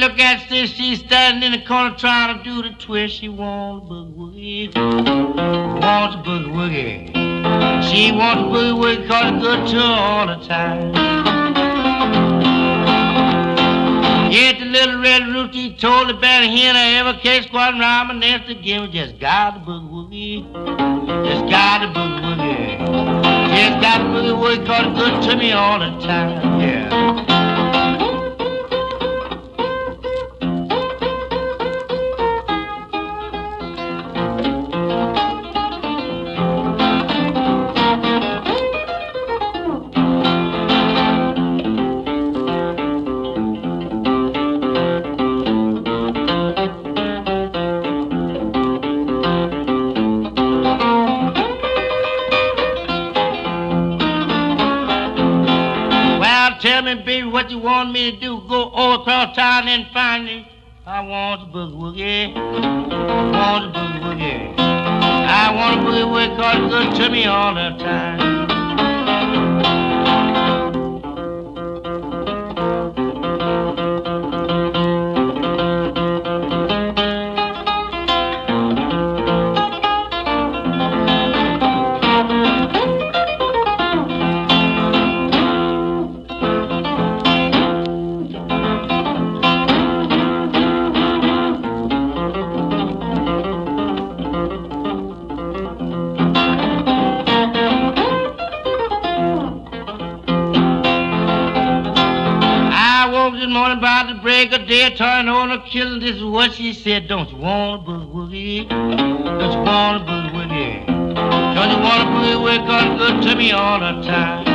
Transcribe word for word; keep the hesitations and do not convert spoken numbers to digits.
look at this, she's standing in the corner trying to do the twist. She wants a boogie woogie, wants a boogie woogie. She wants a boogie woogie 'cause it's good to her all the time. Yet the little red rooster told the band hen I ever can't squat around my nest again. Just got the boogie woogie, just got the boogie woogie, just got the boogie woogie 'cause it's good to me all the time. Yeah. Tell me, baby, what you want me to do? Go all across town and find me? I want a boogie woogie, I want a boogie woogie. I want a boogie woogie 'cause it's good to me all the time. This morning about the break of day, turn on a killing. This is what she said. Don't you want a boogie woogie? Don't you want a boogie woogie? Don't you want a boogie woogie? 'Cause it's good to me all the time.